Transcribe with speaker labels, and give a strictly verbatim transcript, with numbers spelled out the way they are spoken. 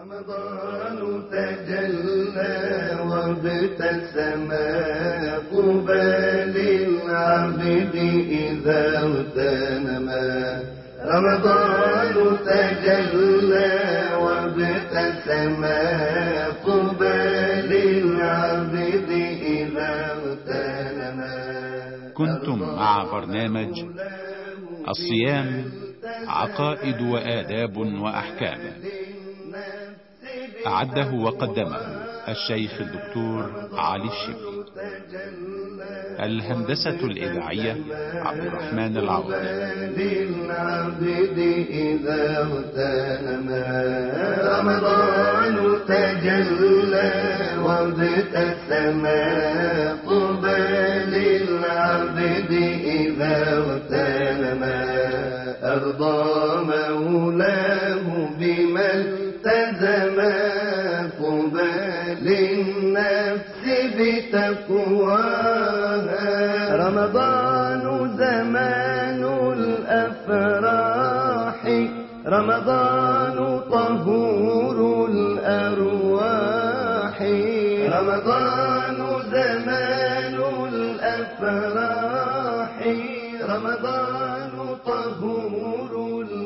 Speaker 1: رمضان تجلى وابتسم طوبى للعبد إذا اغتنما. رمضان تجلى وابتسم طوبى للعبد إذا اغتنما.
Speaker 2: كنتم مع برنامج الصيام، عقائد وآداب وأحكام، أعده وقدمه الشيخ الدكتور علي الشبلي. الهندسة الإذاعية عبد الرحمن العوضي.
Speaker 1: رمضان تجلى وابتسم طوبى للعبد إذا اغتنما. أرضى مولاه بما التزم طوبى للنفس بتقواها. رمضان زمان الأفراح، رمضان طهور الأرواح. رمضان زمان الأفراح، رمضان طهور الأرواح.